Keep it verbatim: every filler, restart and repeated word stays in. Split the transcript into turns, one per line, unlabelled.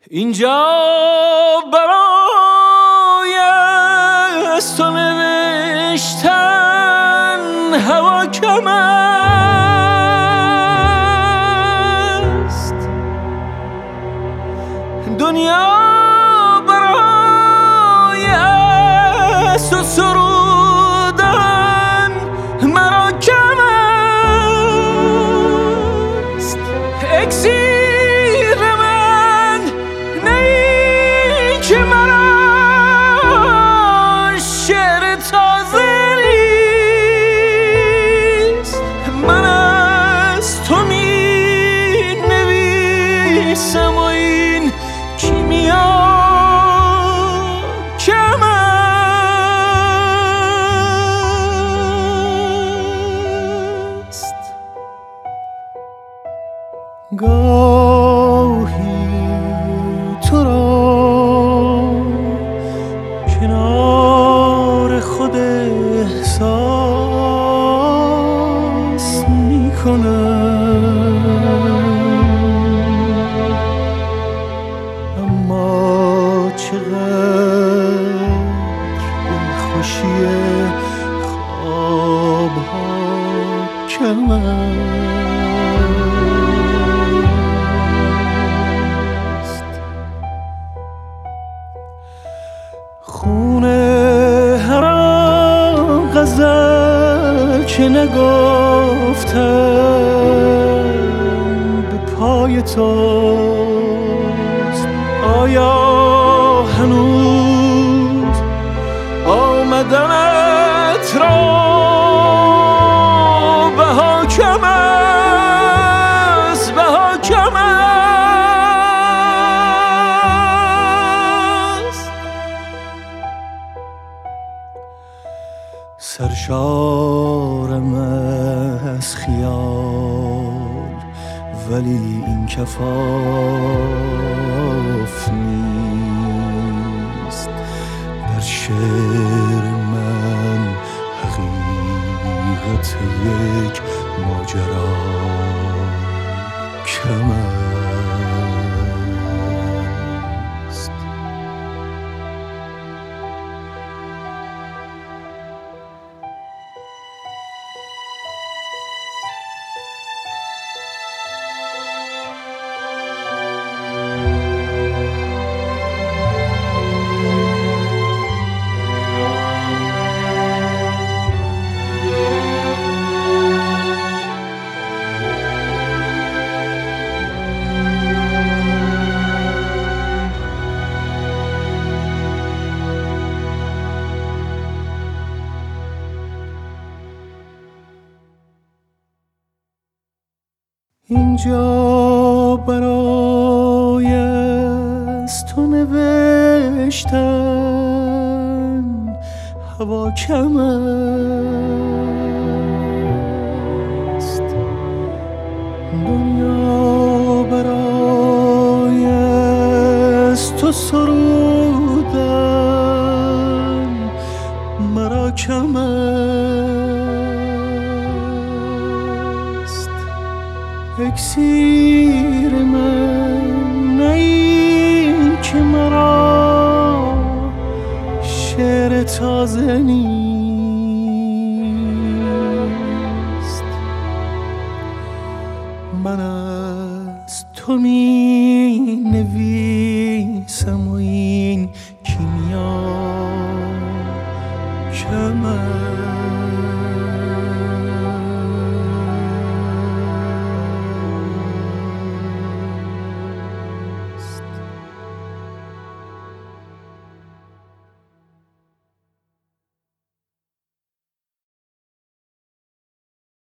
اینجا برای از تو نوشتن هوا کم است، دنیا برای از تو سرودن مرا کم است. اکسیر من نی که مرا شعر تازه نیست، من از تو می نویسم و این کیمیا کم است. گاهی تو را کنار خود احساس می کنم، اما چقدر دلخوشی خوابها کم است. خونه هر آن غزل که نگفتم به پای توست، آیا هنوز آمدنت را بها کم است، بها کم است. سرشارم از خیال ولی این کفاف نیست، در شعر من حقیقت یک ماجرا کم است. اینجا برای از تو نوشتن هوا کم است، دنیا برای از تو سرودن مرا کم است. اکسیر من نی که مرا شعر تازه نیست، من از تو می نویسم و این کیمیا کم است.